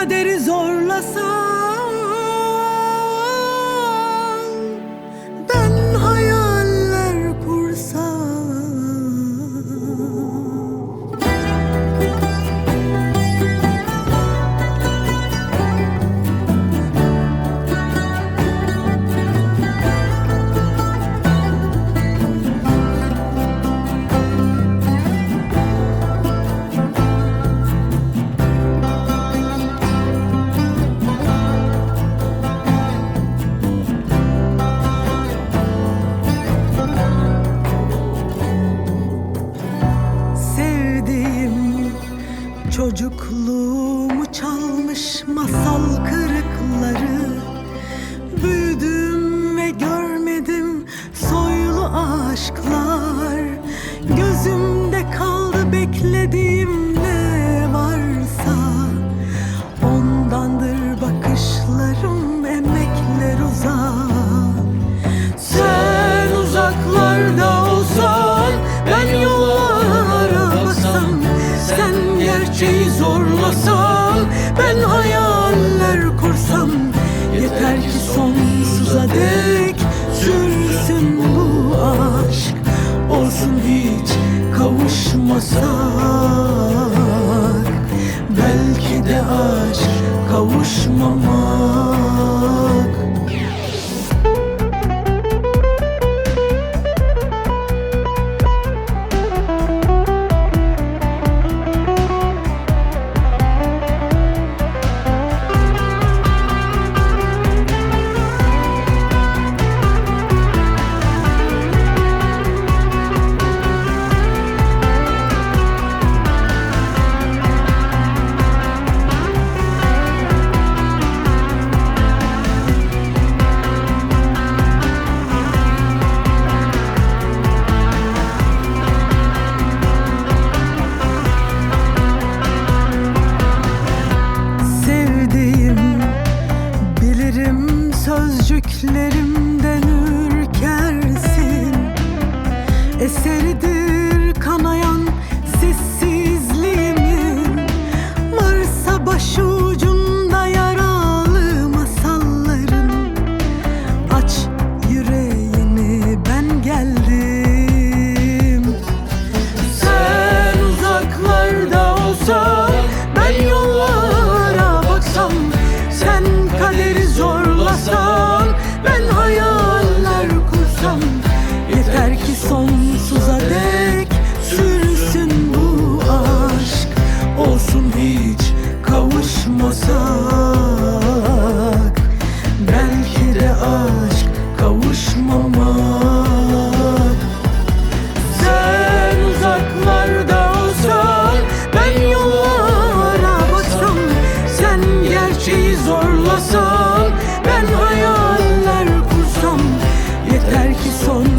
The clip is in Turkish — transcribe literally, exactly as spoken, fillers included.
kaderi zorlasam, ben hayaller kursam. Çocukluğumu çalmış masal kırıkları, büyüdüm ve görmedim soylu aşklar. Gözümde kaldı beklediğim ne varsa, ondandır bakışlarım, emekler uzak. Sen uzaklarda olsan, ben yollara baksam. Sen gerçeği zorlasan, ben hayaller kursam. Yeter ki sonsuza dek sürsün bu aşk, olsun hiç kavuşmasak. Belki de aşk kavuşmamak. Sözcüklerimden ürkersin, eseridir kanayan sessizliğimin. Varsa başucunda yaralı masalların, aç yüreğini, ben geldim. Sen uzaklarda olsan, ben yollara baksam. Sen kaderi zorlasan, ben hayaller kursam. Yeter ki sonsuza dek sürsün bu aşk, olsun hiç kavuşmasak. Belki de aşk kavuşmamak. Sen uzaklarda olsan, ben yollara baksam. Sen gerçeği zorlasan, ben hayaller kursam. Yeter ki son